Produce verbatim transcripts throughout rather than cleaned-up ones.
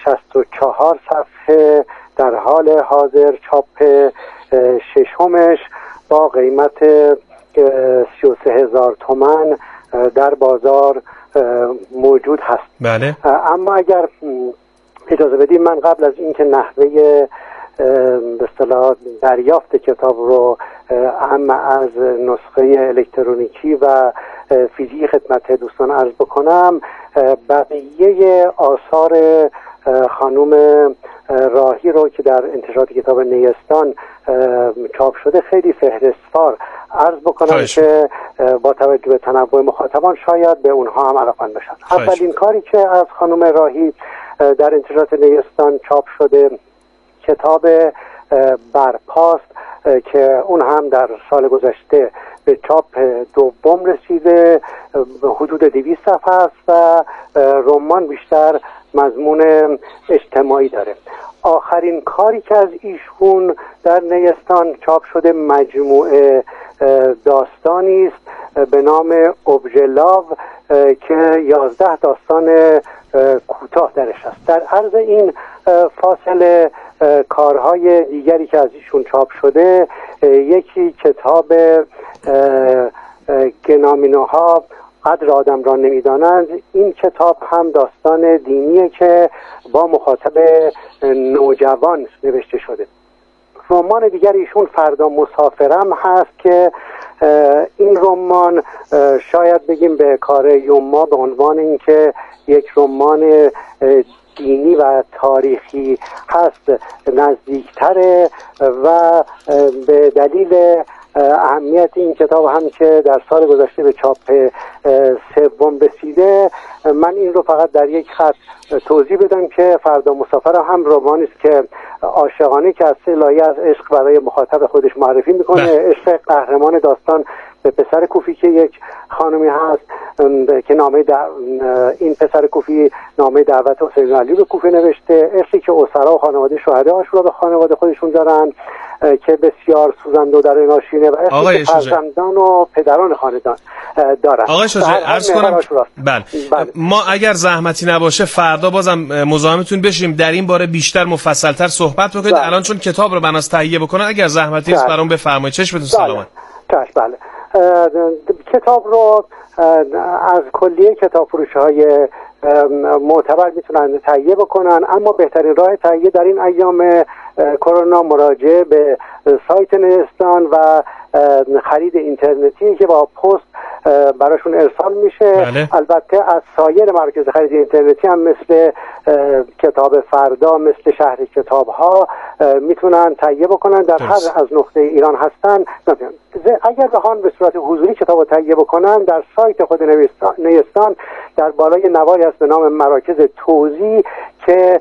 شصت و چهار صفحه در حال حاضر چاپ ششمش با قیمت سی و سه هزار تومان در بازار موجود هست. بله. اما اگر اجازه بدید من قبل از اینکه نحوه به اصطلاح دریافت کتاب رو اما از نسخه الکترونیکی و فیزیکی خدمت دوستان عرض بکنم، بقیه آثار خانم راهی رو که در انتشارات کتاب نیستان چاپ شده خیلی فهرستوار عرض بکنم خواهش. که با توجه به تنوع مخاطبان شاید به اونها هم علاقمند بشن. اولین کاری که از خانم راهی در انتشارات نیستان چاپ شده کتاب برپاست که اون هم در سال گذشته به چاپ دوم رسیده، حدود دویست صفحه است و رمان بیشتر مضمون اجتماعی داره. آخرین کاری که از ایشون در نیستان چاپ شده مجموعه داستانی است به نام اوبژلاو که یازده داستان کوتاه درش است. در عرض این فاصله کارهای دیگری که از ایشون چاپ شده، یکی کتاب گنامینوها قدر آدم را نمیدانند. این کتاب هم داستان دینیه که با مخاطب نوجوان نوشته شده. رمان دیگر ایشون فردا مسافرم هست که این رمان شاید بگیم به کار یوما به عنوان اینکه یک رمان دینی و تاریخی هست نزدیکتره و به دلیل اهمیت این کتاب هم که در سال گذشته به چاپ سوم رسیده، من این رو فقط در یک خط توضیح بدم که فردا مسافر هم رمانی است که عاشقانه که از سه لایه از عشق برای مخاطب خودش معرفی میکنه. عشق قهرمان داستان به پسر کوفی که یک خانمی هست که نامه در... این پسر کوفی نامه دعوت حسین علی به کوفه نوشته، عشقی که اسرا و خانواده شهدای عاشورا به خانواده خودشون دارن که بسیار سوزنده و در ناشینه و عشقی که فرزندان و پدران خاندان دارن. آقای شجاعی عرض کنم بله. بله ما اگر زحمتی نباشه فردا بازم مزاحمتون بشیم در این باره بیشتر مفصلتر صحبت بکنید. الان چون کتاب رو بناس تهیه بکنن اگر زحمتی نیست برام بفرمایید. چشمتون سلامت. بله کتاب رو از کلیه کتاب فروش های معتبر میتونن تهیه بکنن، اما بهترین راه تهیه در این ایام کرونا مراجعه به سایت نیستان و خرید اینترنتی که با پست براشون ارسال میشه. بله. البته از سایر مراکز خرید اینترنتی هم مثل کتاب فردا، مثل شهر کتاب ها میتونن تهیه بکنن در هر از نقطه ایران هستن. اگر بخوان به صورت حضوری کتاب رو تهیه بکنن در سایت خود نیستان در بالای نواری هست به نام مراکز توزیع که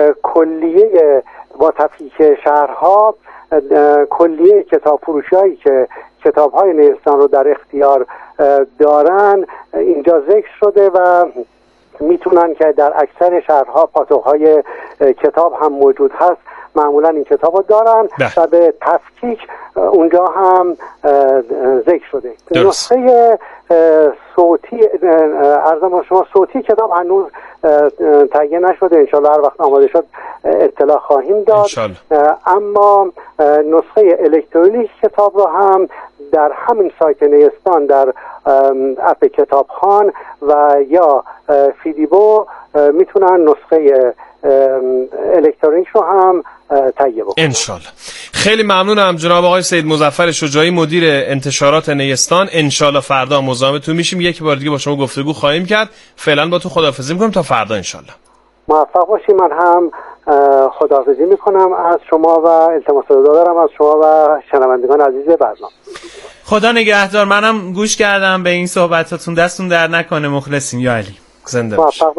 کلیه با تفکیک شهرها کلیه کتاب فروشایی که کتاب های نیستان رو در اختیار دارن اینجا ذکر شده و میتونن که در اکثر شهرها پاتوق‌های کتاب هم موجود هست معمولا این کتاب رو دارن ده. و به تفکیک اونجا هم ذکر شده. نسخه صوتی عرضم شما صوتی کتاب هنوز تهیه نشده، انشالله هر وقت آماده شد اطلاع خواهیم داد. اما نسخه الکترونیک کتاب رو هم در همین سایت نیستان در اپ کتابخوان و یا فیدیبو میتونن نسخه الکترونیک رو هم تهیه بکنن انشالله. خیلی ممنونم جناب آقای سید مظفر شجاعی مدیر انتشارات نیستان. انشالله فردا مزاحمتون میشیم، یک بار دیگه با شما گفتگو خواهیم کرد. فعلا با تو خداحافظی میکنم تا فردا انشالله. موفق باشی. من هم خداحافظی میکنم از شما و التماس دارم از شما و شنوندگان عزیز برنامه. خدا نگهدار. منم گوش کردم به این صحبتاتون، دستون در نکنه. مخلصیم یا علی. زنده باشید.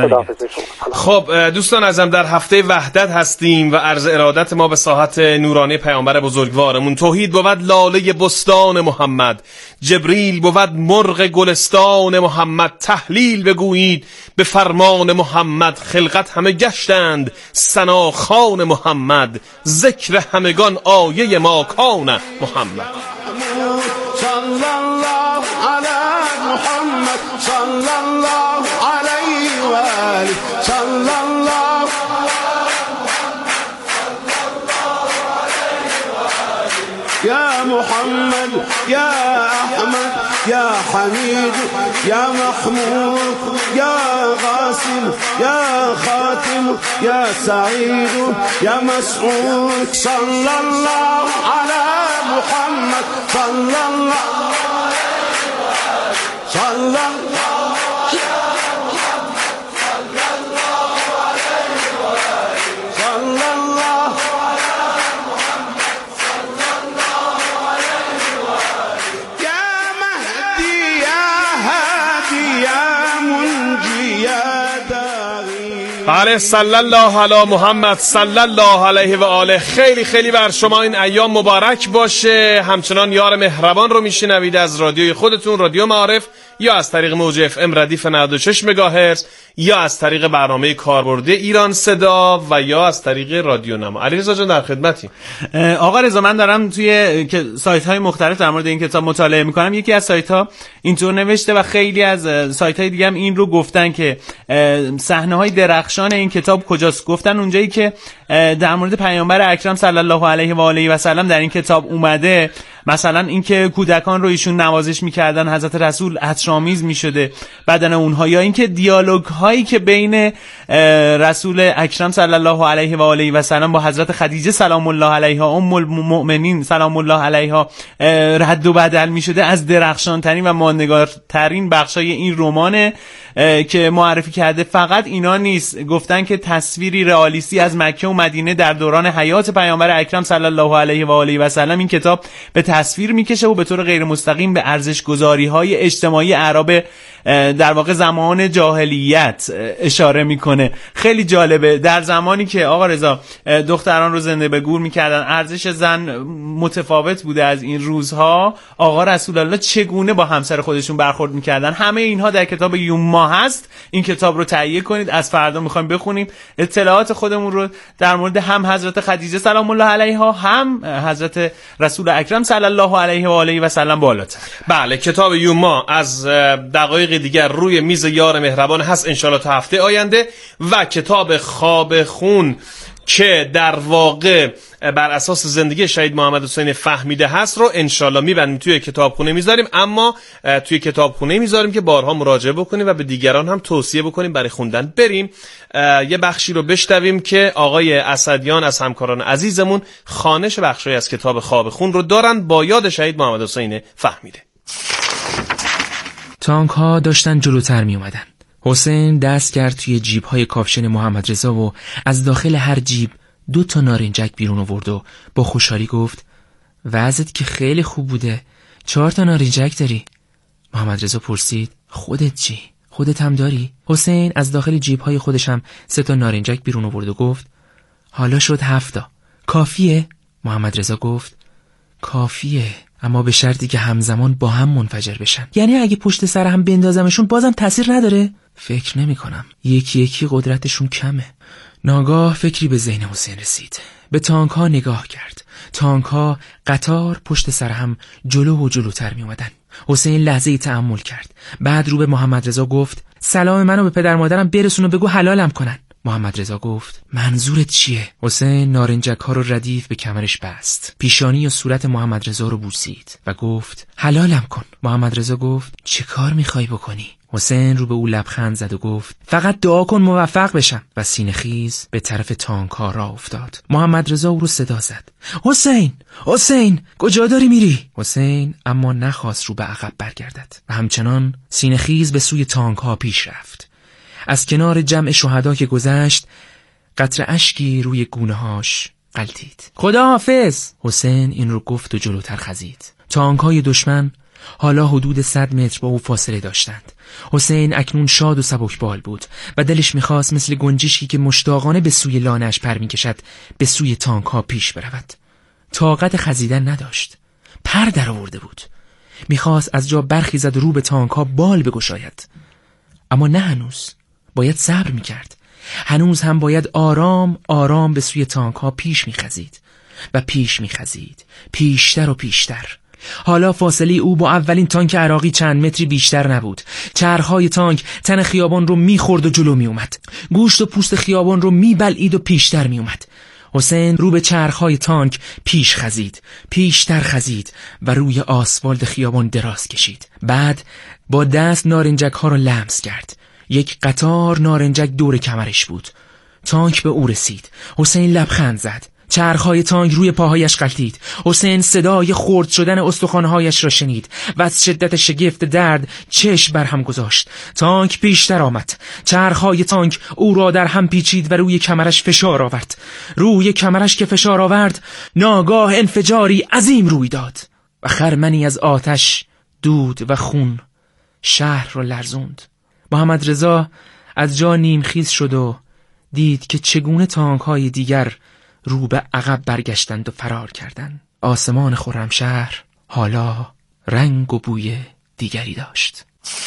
خب دوستان عزیزم در هفته وحدت هستیم و عرض ارادت ما به ساحت نورانی پیامبر بزرگوارمون. توحید بود لاله بستان محمد، جبریل بود مرغ گلستان محمد. تحلیل بگویید به فرمان محمد، خلقت همه گشتند ثناخوان محمد. ذکر همگان آیه ما کان محمد. صلی الله علی محمد صلی الله علیه و آله صلی الله محمد يا أحمد يا حميد يا محمود يا غاسم يا خاتم يا سعيد يا مسعود صلى الله على محمد صلى الله صلى الله بله صلی الله علی محمد صلی الله علیه و آله. خیلی خیلی بر شما این ایام مبارک باشه. همچنان یار مهربان رو میشنوید از رادیوی خودتون، رادیو معارف، یا از طریق موج اف ام ردیف نود و شش مگاهرتز، یا از طریق برنامه کاربردی ایران صدا، و یا از طریق رادیو نما. علیرضا جان در خدمتی. آقا رضا، من دارم توی سایت های مختلف در مورد این کتاب مطالعه میکنم. یکی از سایت ها اینطور نوشته و خیلی از سایت های دیگه هم این رو گفتن که صحنه های درخشان این کتاب کجاست. گفتن اونجایی که در مورد پیامبر اکرم صلی الله علیه و آله و سلم در این کتاب اومده، مثلا اینکه کودکان رو ایشون نوازش میکردن، حضرت رسول عطرآمیز میشده بدن اونها، یا اینکه دیالوگ هایی که بین رسول اکرم صلی الله علیه و آله و سلم با حضرت خدیجه سلام الله علیها ام المؤمنین سلام الله علیها رد و بدل میشده، از درخشان ترین و ماندگارترین بخشای این رمان که معرفی کرده. فقط اینا نیست، گفتن که تصویری رئالیستی از مکه و مدینه در دوران حیات پیامبر اکرم صلی الله علیه و آله و سلم این کتاب به تصویر میکشه و به طور غیر مستقیم به ارزش گذاری های اجتماعی اعراب در واقع زمان جاهلیت اشاره میکنه. خیلی جالبه. در زمانی که آقا رضا دختران رو زنده به گور میکردن، ارزش زن متفاوت بوده از این روزها، آقا رسول الله چگونه با همسر خودشون برخورد میکردن، همه اینها در کتاب یوما هست. این کتاب رو تهیه کنید، از فردا میخوایم بخونیم اطلاعات خودمون رو در مورد هم حضرت خدیجه سلام الله علیها، هم حضرت رسول اکرم صلی الله علیه و آله و سلم بالاتر. بله، کتاب یوما از دقایق دیگر روی میز یار مهربان هست انشالله تا هفته آینده. و کتاب خواب خون که در واقع بر اساس زندگی شهید محمد حسین فهمیده هست رو انشالله میبندیم توی کتابخونه میذاریم، اما توی کتابخونه میذاریم که بارها مراجعه بکنیم و به دیگران هم توصیه بکنیم برای خوندن. بریم یه بخشی رو بشنویم که آقای اسدیان از همکاران عزیزمون خوانش بخشی از کتاب خواب خون رو دارن با یاد شهید محمد حسین فهمیده. تانک ها داشتن جلوتر می اومدن. حسین دست کرد توی جیب های کاپشن محمد رضا و از داخل هر جیب دو تا نارنجک بیرون آورد و با خوشحالی گفت وضعت که خیلی خوب بوده، چهار تا نارنجک داری. محمد رضا پرسید خودت چی؟ خودت هم داری؟ حسین از داخل جیب های خودش هم سه تا نارنجک بیرون آورد و گفت حالا شد هفتا. کافیه؟ محمد رضا گفت کافیه، اما به شرطی که همزمان با هم منفجر بشن. یعنی اگه پشت سر هم بندازمشون بازم تاثیر نداره؟ فکر نمی کنم، یکی یکی قدرتشون کمه. ناگاه فکری به ذهن حسین رسید. به تانک ها نگاه کرد. تانک ها قطار پشت سر هم جلو و جلوتر می اومدن. حسین لحظه‌ای تأمل کرد، بعد رو به محمد رضا گفت سلام منو به پدر مادرم برسون و بگو حلالم کنن. محمد رضا گفت منظورت چیه؟ حسین نارنجک ها رو ردیف به کمرش بست، پیشانی و صورت محمد رضا رو بوسید و گفت حلالم کن. محمد رضا گفت چه کار میخوای بکنی؟ حسین رو به او لبخند زد و گفت فقط دعا کن موفق بشم، و سینه خیز به طرف تانک ها راه افتاد. محمد رضا او رو صدا زد حسین حسین کجا داری میری؟ حسین اما نخواست رو به عقب برگردد و همچنان سینه خیز به سوی تانک ها پیش رفت. از کنار جمع شهدا که گذشت قطره اشکی روی گونه هاش غلتید. خداحافظ. حسین این رو گفت و جلوتر خزید. تانک های دشمن حالا حدود صد متر با او فاصله داشتند. حسین اکنون شاد و سبکبال بود و دلش میخواست مثل گنجشکی که مشتاقانه به سوی لانه‌اش پر میکشد به سوی تانک ها پیش برود. طاقت خزیدن نداشت، پر در آورده بود. میخواست از جا برخیزد و رو به تانک ها بال بگشاید، اما نه، هنوز باید صبر میکرد. هنوز هم باید آرام آرام به سوی تانک ها پیش میخزید و پیش میخزید، پیشتر و پیشتر. حالا فاصله او با اولین تانک عراقی چند متری بیشتر نبود. چرخهای تانک تن خیابان رو میخورد و جلو میومد. گوشت و پوست خیابان رو میبلعید و پیشتر میومد. حسین رو به چرخهای تانک پیش خزید، پیشتر خزید و روی آسفالت خیابان دراز کشید. بعد با دست نارنجک ها رو لمس کرد. یک قطار نارنجک دور کمرش بود. تانک به او رسید. حسین لبخند زد. چرخهای تانک روی پاهایش غلتید. حسین صدای خرد شدن استخوان‌هایش را شنید و از شدت شگفت درد چشم بر هم گذاشت. تانک پیشتر آمد. چرخهای تانک او را در هم پیچید و روی کمرش فشار آورد. روی کمرش که فشار آورد، ناگاه انفجاری عظیم روی داد و خرمنی از آتش، دود و خون شهر را لرزوند. محمد رضا از جا نیمخیز شد و دید که چگونه تانک‌های دیگر رو به عقب برگشتند و فرار کردند. آسمان خرمشهر حالا رنگ و بوی دیگری داشت.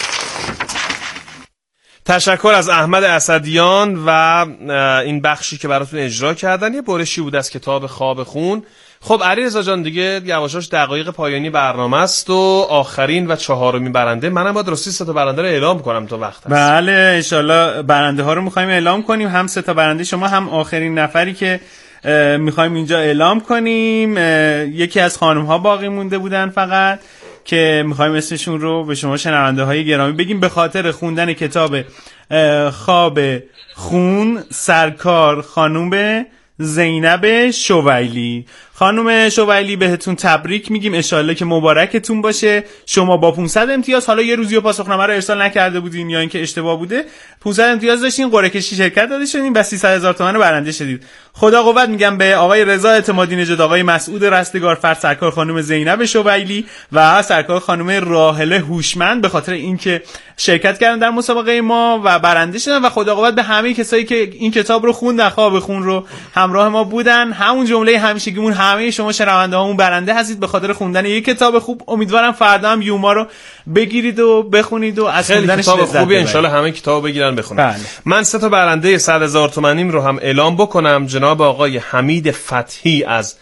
تشکر از احمد اسدیان و این بخشی که براتون اجرا کردن. یه برشی بود از کتاب خواب خون. خب علیرضا جان دیگه یواشاش دقایق پایانی برنامه است و آخرین و چهارمین برنده منم باید راستی سه تا برنده رو اعلام کنم تا وقت هست. بله ان شاءالله برنده ها رو می‌خوایم اعلام کنیم، هم سه تا برنده شما هم آخرین نفری که می‌خوایم اینجا اعلام کنیم. یکی از خانم ها باقی مونده بودن فقط که می‌خوایم اسمشون رو به شما شنونده های گرامی بگیم. به خاطر خوندن کتاب خواب خون سرکار خانم زینب شویلی. خانم شویلی بهتون تبریک میگیم، انشالله که مبارکتون باشه. شما با پانصد امتیاز، حالا یه روزی پاسخنامه رو ارسال نکرده بودین یا اینکه اشتباه بوده، پانصد امتیاز داشتین، قرعه کشی شرکت داده شدین و سیصد هزار تومان برنده شدید. خدا قوت میگم به آقای رضا اعتمادی نژاد، آقای مسعود رستگار فرد، سرکار خانم زینب شویلی و سرکار خانم راحله هوشمند به خاطر اینکه شرکت کردن در مسابقه ما و برنده شدن. و خدا قوت به همه کسایی که این کتاب رو خوندن، خواب خون رو همراه ما بودن. همون جمله همیشگیمون، همه شما شنونده هامون برنده هستید به خاطر خوندن یک کتاب خوب. امیدوارم فردا هم یوما رو بگیرید و بخونید و از خوندنش کتاب خوبی ان شاءالله همه کتابو بگیرن بخونن. بله. من سه تا برنده صد هزار تومانیم رو هم اعلام بکنم. جناب آقای حمید فتحی از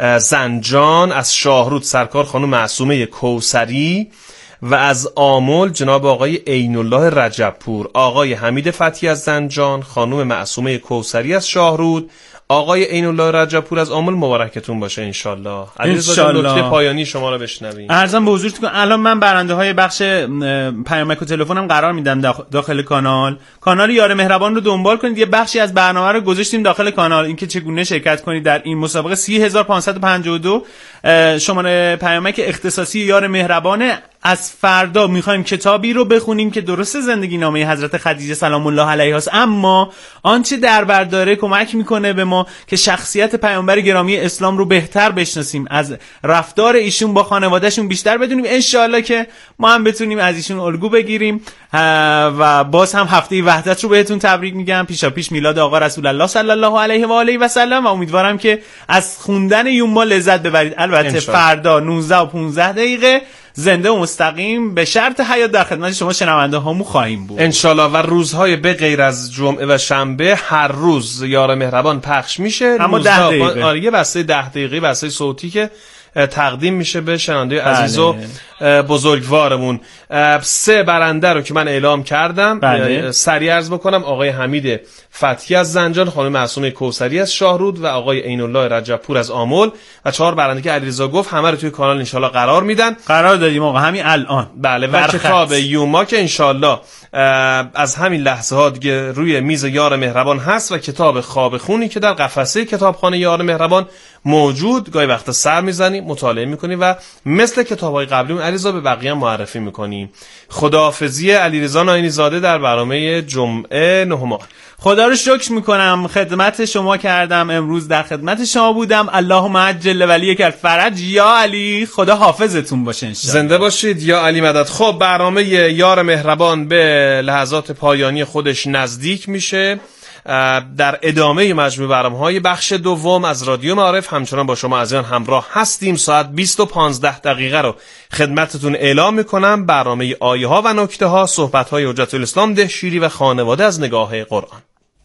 زنجان، از شاهرود سرکار خانم معصومه کوثری و از آمل جناب آقای عین الله رجبپور. آقای حمید فتحی از زنجان، خانم معصومه کوثری از شاهرود، آقای عین الله رجبپور از آمل. مبارکتون باشه انشالله. علیرضا نکته پایانی شما رو بشنویم. عرضم به حضورتون الان من برنده های بخش پیامک و تلفنم قرار میدم داخل کانال. کانال یار مهربان رو دنبال کنید. یه بخشی از برنامه رو گذاشتیم داخل کانال، اینکه چگونه شرکت کنید در این مسابقه. سی هزار و پانصد و پنجاه و دو شماره پیامک اختصاصی یار مهربان. از فردا میخوایم کتابی رو بخونیم که درست زندگی نامه حضرت خدیجه سلام الله علیها است، اما آنچه در بر داره کمک میکنه به ما که شخصیت پیامبر گرامی اسلام رو بهتر بشناسیم، از رفتار ایشون با خانوادهشون بیشتر بدونیم. انشالله که ما هم بتونیم از ایشون الگو بگیریم. و باز هم هفته وحدت رو بهتون تبریک میگم. پیشا پیش میلاد آقا رسول الله صلی الله علیه و آله و سلم و امیدوارم که از خوندن یوما لذت ببرید. البته فردا نوزده و پانزده دقیقه زنده و مستقیم به شرط حیات در خدمت شما شنونده هامون خواهیم بود انشالله. و روزهای به غیر از جمعه و شنبه هر روز یار مهربان پخش میشه، اما ده دقیقه. آره یه بسته ده دقیقه بسته صوتی که تقدیم میشه به شنونده عزیز و بزرگوارمون. سه برنده رو که من اعلام کردم بله. سریع عرض بکنم: آقای حمید فتحی از زنجان، خانم معصومه کوثری از شاهرود و آقای عین الله رجبپور از آمل. و چهار برنده که علیرضا گفت همه رو توی کانال انشالله قرار میدن. قرار دادیم آقا همین الان. بله. و کتاب یوما که انشالله از همین لحظه ها دیگه روی میز یار مهربان هست و کتاب خواب خونی که در قفسه کتابخانه یار مهربان موجود، گاهی وقتا سر میزنیم مطالعه میکنیم و مثل کتاب‌های قبلیمون علیرضا به بقیه معرفی میکنیم. خداحافظی علیرضا ناینی زاده در برنامه جمعه نه ماه. خدا رو شکر میکنم خدمت شما کردم، امروز در خدمت شما بودم. اللهم عجل ولیک الفرج یا علی. خدا حافظتون باشه انشاءالله. زنده باشید یا علی مدد. خب برنامه یار مهربان به لحظات پایانی خودش نزدیک میشه. در ادامه مجموع برنامه‌های بخش دوم از رادیو معارف همچنان با شما عزیزان همراه هستیم. ساعت بیست و پانزده دقیقه رو خدمتتون اعلام میکنم. برنامه آیه ها و نکته ها، صحبت های حجت الاسلام دهشیری و خانواده از نگاه قرآن.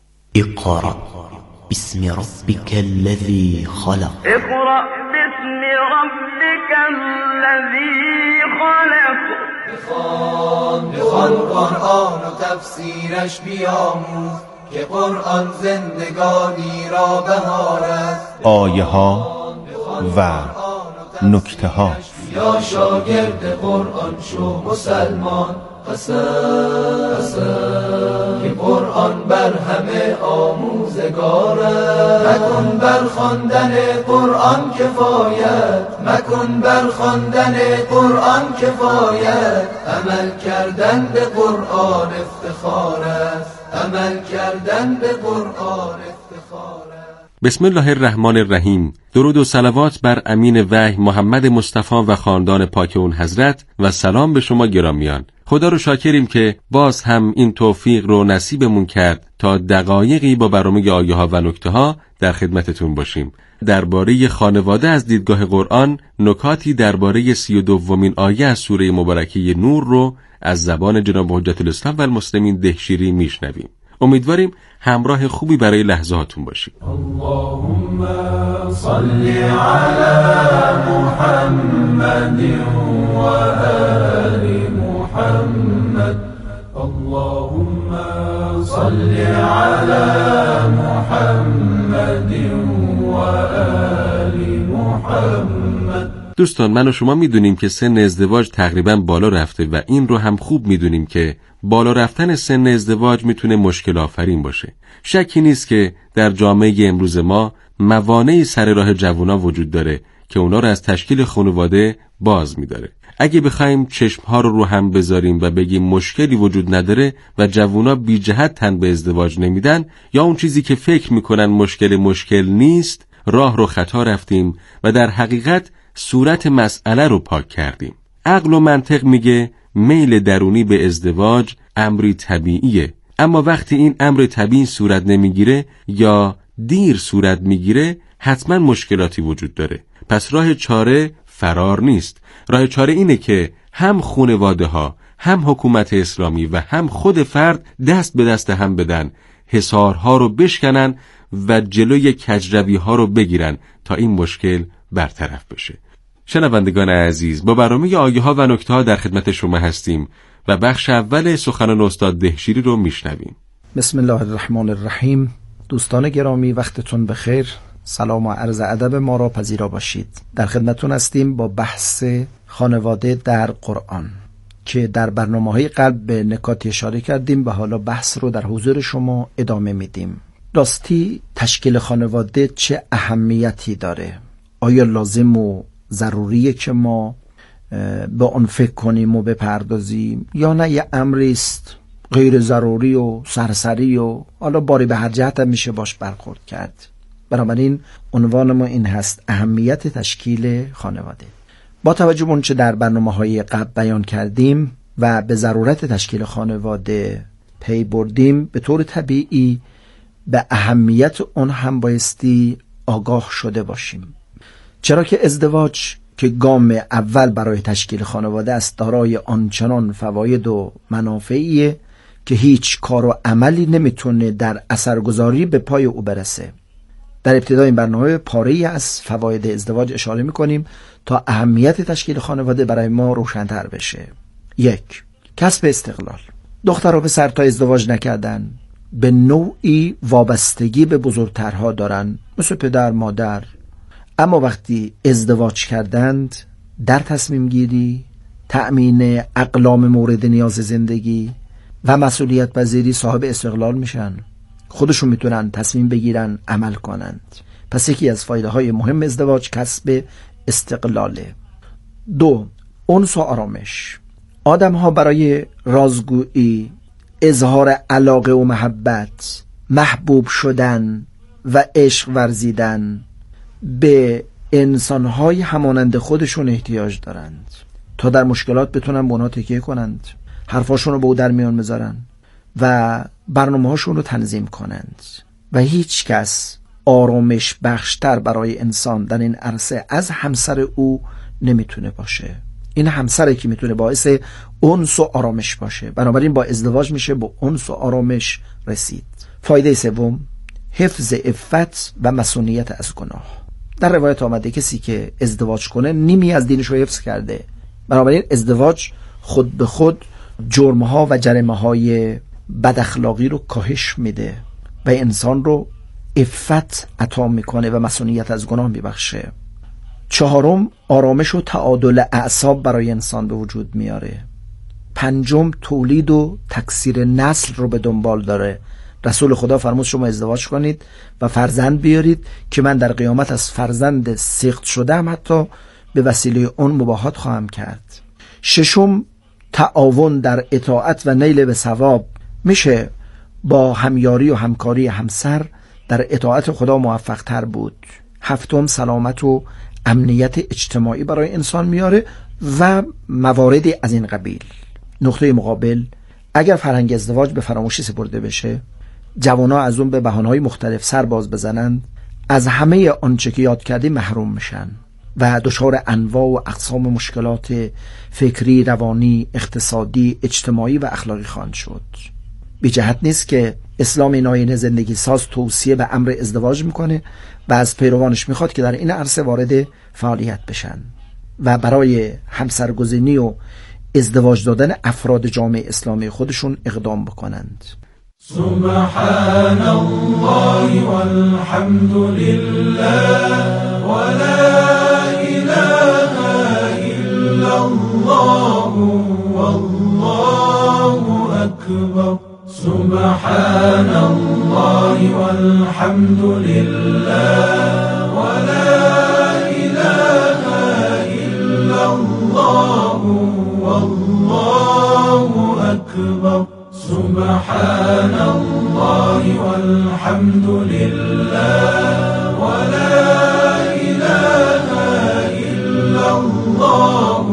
اقرأ باسم ربک الذی خلق. اقرأ باسم ربک الذی خلق. بخوان بخوان قرآن و تفسیرش بیاموز که قرآن زندگانی را بهار است. آیه ها و نکته ها. یا شاگرد قرآن شو مسلمان، قسم قسم که قرآن بر همه آموزگار است. مکن بر خواندن قرآن کفایت، مکن بر خواندن قرآن کفایت. عمل کردن به قرآن افتخار است، عمل کردن به قرآن افتخار است. بسم الله الرحمن الرحیم. درود و صلوات بر امین وحی محمد مصطفی و خاندان پاک اون حضرت و سلام به شما گرامیان. خدا رو شاکریم که باز هم این توفیق رو نصیبمون کرد تا دقایقی با برنامه آیه ها و نکته ها در خدمتتون باشیم. درباره خانواده از دیدگاه قرآن نکاتی درباره سی و دومین آیه از سوره مبارکه نور رو از زبان جناب حجت الاسلام و المسلمین دهشیری میشنویم. امیدواریم همراه خوبی برای لحظاتون باشیم. اللهم صل علی محمد و آل محمد. اللهم صل علی محمد و آل محمد. دوستان، من و شما میدونیم که سن ازدواج تقریبا بالا رفته و این رو هم خوب میدونیم که بالا رفتن سن ازدواج میتونه مشکل آفرین باشه. شکی نیست که در جامعه امروز ما موانعی سر راه جوونا وجود داره که اونا رو از تشکیل خانواده باز میداره. اگه بخوایم چشمها رو رو هم بذاریم و بگیم مشکلی وجود نداره و جوونا بی جهت تن به ازدواج نمیدن، یا اون چیزی که فکر میکنن مشکل مشکل نیست، راه رو خطا رفتیم و در حقیقت صورت مسئله رو پاک کردیم. عقل و منطق میگه میل درونی به ازدواج امری طبیعیه، اما وقتی این امر طبیعی صورت نمیگیره یا دیر صورت میگیره حتما مشکلاتی وجود داره. پس راه چاره فرار نیست. راه چاره اینه که هم خانواده ها، هم حکومت اسلامی و هم خود فرد دست به دست هم بدن، حصارها رو بشکنن و جلوی کجروی ها رو بگیرن تا این مشکل برطرف بشه. شنوندگان عزیز، با برنامه آیه ها و نکته ها در خدمت شما هستیم و بخش اول سخنان استاد دهشیری رو میشنویم. بسم الله الرحمن الرحیم. دوستان گرامی، وقتتون بخیر. سلام و عرض ادب ما را پذیرا باشید. در خدمتتون هستیم با بحث خانواده در قرآن که در برنامه‌های قبل به نکاتی اشاره کردیم و حالا بحث رو در حضور شما ادامه میدیم. راستی تشکیل خانواده چه اهمیتی داره؟ آیا لازم و ضروریه که ما به آن فکر کنیم و بپردازیم، یا نه یه امری است غیر ضروری و سرسری و حالا باری به هر جهت هم میشه باش برخورد کرد؟ بنابراین عنوان ما این هست: اهمیت تشکیل خانواده. با توجه به اونچه در برنامه‌های قبل بیان کردیم و به ضرورت تشکیل خانواده پی بردیم، به طور طبیعی به اهمیت اون هم بایستی آگاه شده باشیم. چرا که ازدواج که گام اول برای تشکیل خانواده است دارای آنچنان فواید و منافعیه که هیچ کار و عملی نمیتونه در اثرگذاری به پای او برسه. در ابتدای این برنامه پاره‌ای از فواید ازدواج اشاره میکنیم تا اهمیت تشکیل خانواده برای ما روشن‌تر بشه. یک، کسب استقلال. دختر و پسر تا ازدواج نکردن به نوعی وابستگی به بزرگترها دارن، مثل پدر مادر، اما وقتی ازدواج کردند در تصمیم گیری، تأمین اقلام مورد نیاز زندگی و مسئولیت پذیری صاحب استقلال میشن. خودشون میتونن تصمیم بگیرن، عمل کنند. پس یکی از فایده های مهم ازدواج کسب استقلاله. دو، انس و آرامش. آدم ها برای رازگویی، اظهار علاقه و محبت، محبوب شدن و عشق ورزیدن به انسان‌های همانند خودشون احتیاج دارند تا در مشکلات بتونن به اونها تکیه کنند، حرفاشون رو به او در میان بذارن و برنامه‌هاشون رو تنظیم کنند. و هیچ کس آرامش بخشتر برای انسان در این عرصه از همسر او نمیتونه باشه. این همسره که میتونه باعث انس و آرامش باشه. بنابراین با ازدواج میشه به انس و آرامش رسید. فایده سوم، حفظ عفت و مسئولیت از گناه. در روایت آمده کسی که ازدواج کنه نیمی از دینش رو حفظ کرده. بنابراین ازدواج خود به خود جرمها و جریمه‌های بد اخلاقی رو کاهش میده. و انسان رو عفت عطا میکنه و مسئولیت از گناه میبخشه. چهارم، آرامش و تعادل اعصاب برای انسان به وجود میاره. پنجم، تولید و تکثیر نسل رو به دنبال داره. رسول خدا فرمود شما ازدواج کنید و فرزند بیارید که من در قیامت از فرزند سیغ شدم حتی به وسیله اون مباهات خواهم کرد. ششم، تعاون در اطاعت و نیل به ثواب. میشه با همیاری و همکاری همسر در اطاعت خدا موفق تر بود. هفتم، سلامت و امنیت اجتماعی برای انسان میاره و مواردی از این قبیل. نقطه مقابل، اگر فرهنگ ازدواج به فراموشی سپرده بشه، جوانا از اون به بهانه‌های مختلف سر باز بزنند، از همه آنچه که یاد کردی محروم میشن و دچار انواع و اقسام مشکلات فکری، روانی، اقتصادی، اجتماعی و اخلاقی خواهند شد. بی جهت نیست که اسلام این آیین زندگی ساز توصیه به امر ازدواج میکنه و از پیروانش میخواد که در این عرصه وارد فعالیت بشن و برای همسرگزینی و ازدواج دادن افراد جامعه اسلامی خودشون اقدام بکنند. سبحان الله والحمد لله ولا اله الا الله والله اکبر. سبحان الله والحمد لله ولا اله الا الله والله اکبر. سبحان الله والحمد لله ولا اله الا الله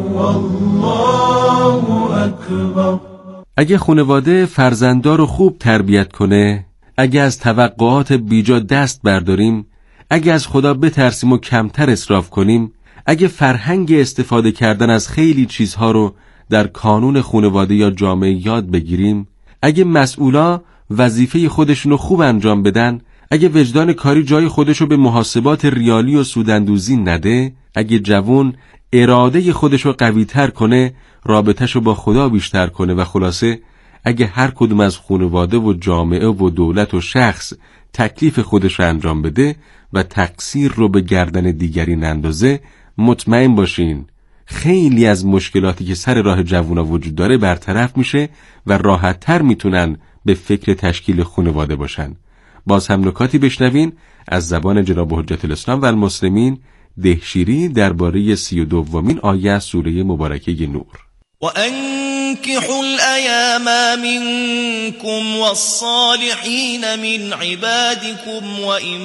والله اکبر. اگه خانواده فرزندا رو خوب تربیت کنه، اگه از توقعات بیجا دست برداریم، اگه از خدا بترسیم و کمتر اسراف کنیم، اگه فرهنگ استفاده کردن از خیلی چیزها رو در کانون خانواده یا جامعه یاد بگیریم، اگه مسئولا وظیفه خودشونو خوب انجام بدن، اگه وجدان کاری جای خودشو به محاسبات ریالی و سوداندوزی نده، اگه جوون اراده خودشو قوی تر کنه، رابطهشو با خدا بیشتر کنه و خلاصه اگه هر کدوم از خانواده و جامعه و دولت و شخص تکلیف خودشو انجام بده و تقصیر رو به گردن دیگری نندازه، مطمئن باشین خیلی از مشکلاتی که سر راه جوونا وجود داره برطرف میشه و راحت تر میتونن به فکر تشکیل خانواده باشن. باز هم نکاتی بشنوین از زبان جناب حجت الاسلام و المسلمین دهشیری درباره سی و دومین آیه از سوره مبارکه نور. وأنكحوا الأيام منكم والصالحين من عبادكم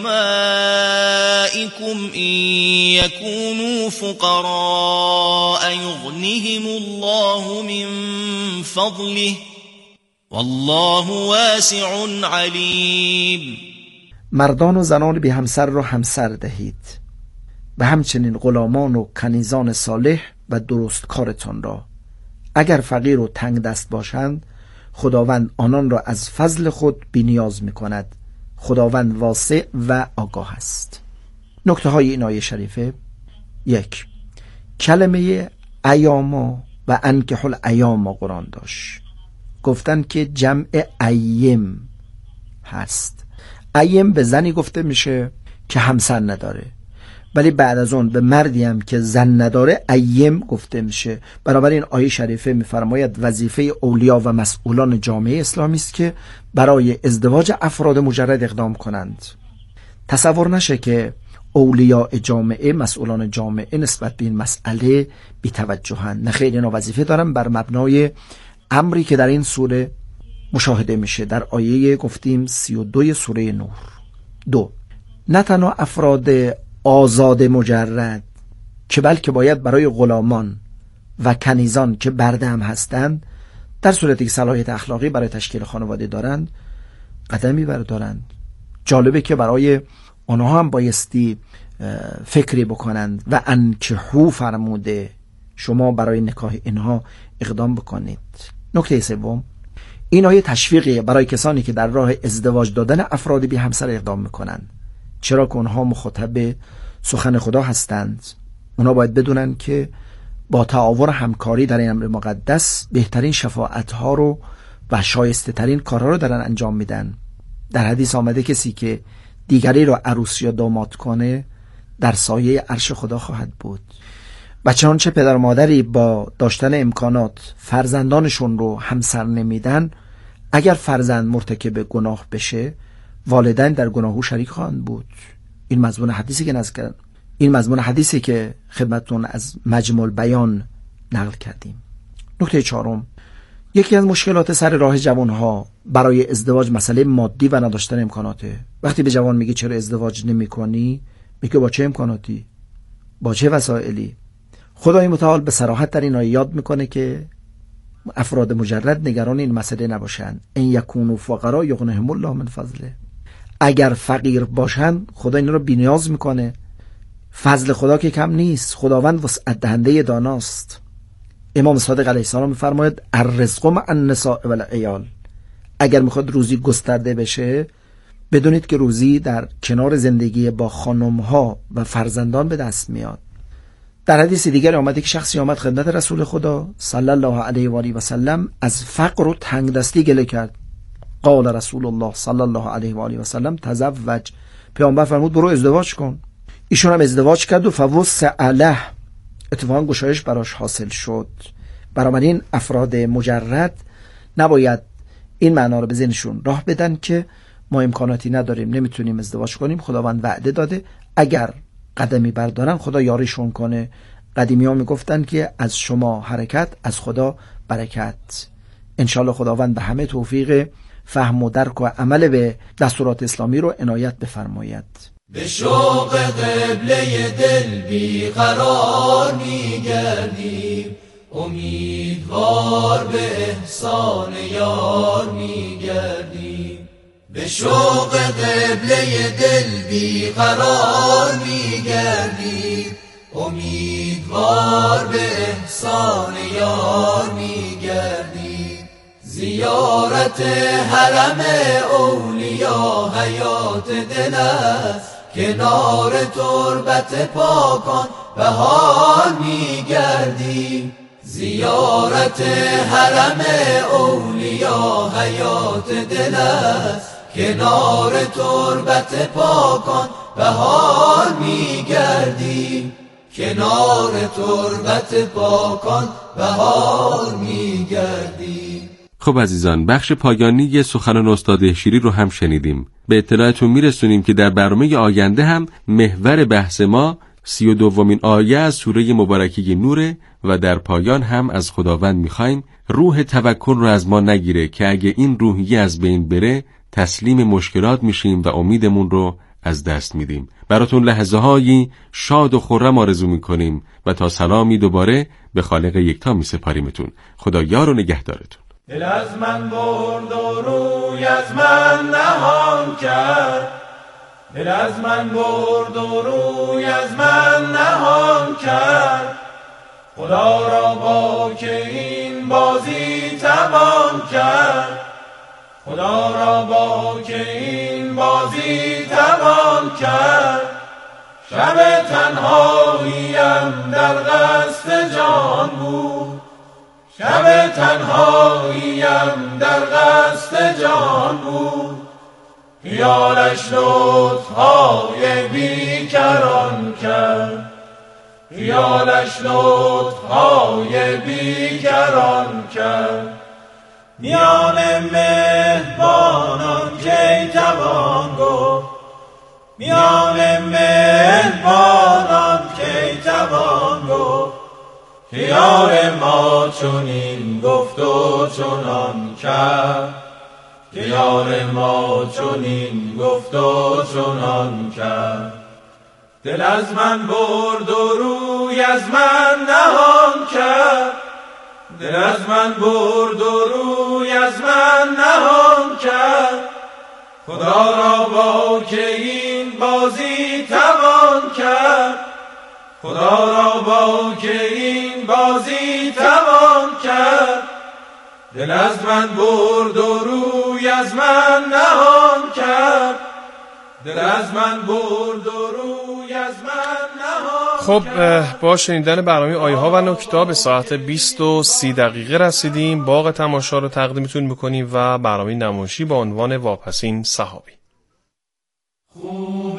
وإمائكم إن يكونوا فقراء يغنهم الله من فضله والله واسع علیم. مردان و زنان بی همسر را همسر دهید و همچنین غلامان و کنیزان صالح و درست کارتان را. اگر فقیر و تنگ دست باشند، خداوند آنان را از فضل خود بی‌نیاز می‌کند. خداوند واسع و آگاه است. نکته های این آیه شریفه: یک، کلمه ایاما و انکحوا الایام قرآن داشت. گفتن که جمع ایم هست. ایم به زنی گفته میشه که همسر نداره، ولی بعد از اون به مردی هم که زن نداره ایم گفته میشه. بنابراین آیه شریفه میفرماید وظیفه اولیا و مسئولان جامعه اسلامی است که برای ازدواج افراد مجرد اقدام کنند. تصور نشه که اولیاء جامعه، مسئولان جامعه نسبت به این مسئله بی‌توجهند. نه خیر، اینا وظیفه دارن بر مبنای امری که در این سوره مشاهده میشه در آیه گفتیم سی و دو سوره نور. دو، نه تنها افراد آزاد مجرد که بلکه باید برای غلامان و کنیزان که برده هم هستند در صورتی که صلاحیت اخلاقی برای تشکیل خانواده دارند قدمی بردارند. جالبه که برای آنها هم بایستی فکری بکنند و انکحوا فرموده، شما برای نکاح اینها اقدام بکنید. نکته سوم، این آیه تشویقی برای کسانی که در راه ازدواج دادن افراد بی همسر اقدام میکنند، چرا که اونها مخاطب سخن خدا هستند. اونها باید بدونن که با تعاون همکاری در این امر مقدس بهترین شفاعت ها رو و شایسته ترین کارها رو دارن انجام میدن. در حدیث آمده کسی که دیگری را عروس یا داماد کنه در سایه عرش خدا خواهد بود. و چنانچه پدر و مادری با داشتن امکانات فرزندانشون رو همسر نمیدن، اگر فرزند مرتکب گناه بشه والدین در گناهو شریک خواهند بود. این مضمون حدیثی که نزد این مضمون حدیثی که خدمتتون از مجمع البیان نقل کردیم. نکته چهارم، یکی از مشکلات سر راه جوانها برای ازدواج مسئله مادی و نداشتن امکاناته. وقتی به جوان میگی چرا ازدواج نمی‌کنی، میگه با چه امکاناتی، با چه وسایلی. خدای متعال به صراحت در این آیه یاد میکنه که افراد مجرد نگران این مسئله نباشند. ان یکونوا فقرا یغنیهم الله من فضله. اگر فقیر باشند خدا این رو بی‌نیاز میکنه. فضل خدا که کم نیست، خداوند وسعت دهنده داناست. امام صادق علیه السلام میفرماید الرزق مع النساء والعیال. اگر میخواد روزی گسترده بشه بدونید که روزی در کنار زندگی با خانمها و فرزندان به دست میاد. در حدیث دیگر آمده که شخصی آمد خدمت رسول خدا صلی الله علیه و آله و سلم از فقر و تنگ دستی گله کرد. قال رسول الله صلی الله علیه و آله و سلم تزوج. پیامبر فرمود برو ازدواج کن. ایشون هم ازدواج کرد و فوسع له، اتفاقا گشایش براش حاصل شد. بنابراین افراد مجرد نباید این معنا رو به ذهنشون راه بدن که ما امکاناتی نداریم، نمیتونیم ازدواج کنیم. خداوند وعده داده اگر قدمی بردارن خدا یاریشون کنه. قدیمی ها میگفتن که از شما حرکت از خدا برکت. انشالله خداوند به همه توفیق فهم و درک و عمل به دستورات اسلامی رو عنایت بفرماید. به شوق قبله دل بی قرار میگردیم، امیدوار به احسان یار میگردیم. به شوق قبله دل بی قرار میگردیم، امیدوار به احسان یار میگردیم. زیارت حرم اولیا حیات دل است، کنار تربت پاکان بهار میگردیم. زیارت حرم اولیا حیات دل است، کنار تربت پاکان بهار میگردیم. کنار تربت پاکان بهار میگردیم. خب عزیزان، بخش پایانی سخنان استاد شیری رو هم شنیدیم. به اطلاعتون میرسونیم که در برنامه آینده هم محور بحث ما سی و دومین آیه از سوره مبارکه نوره و در پایان هم از خداوند میخوایم روح توکل رو از ما نگیره که اگه این روحیه از بین بره تسلیم مشکلات میشیم و امیدمون رو از دست میدیم. براتون لحظه هایی شاد و خرم آرزو میکنیم و تا سلامی دوباره به خالق یکتا میسپاریمتون. خدا یار و نگهدارتون. دل از من برد و روی از من نهان کرد، دل از من برد و روی از من نهان کرد. خدا را با که این بازی توان کرد، خدا را با که این بازی توان کرد. شب تنهاییم در قصد جان بود، شب تنهاییم در قصد جان بود. خیالش لطفهای بیکران کرد، خیالش لطفهای بیکران کرد. میان مهربانان کی توان گفت، میان مهربانان کی توان گفت. خیال ما چنین گفت و چنان کرد، خیال ما چنین گفت و چنان کرد. دل از من برد و روی از من نهان کرد، دل از من برد و روی از من نهان کرد. خدا را با که این بازی توان کرد، خدا را با که این بازی توان کرد. دل از من برد و روی از من نهان کرد، دل از من برد و روی از من نهاد. خب با شنیدن برنامه آیه ها و نکته به ساعت بیست و سی دقیقه رسیدیم. باغ تماشا رو تقدیمتون میکنیم و برنامه نمایشی با عنوان واپسین صحابی.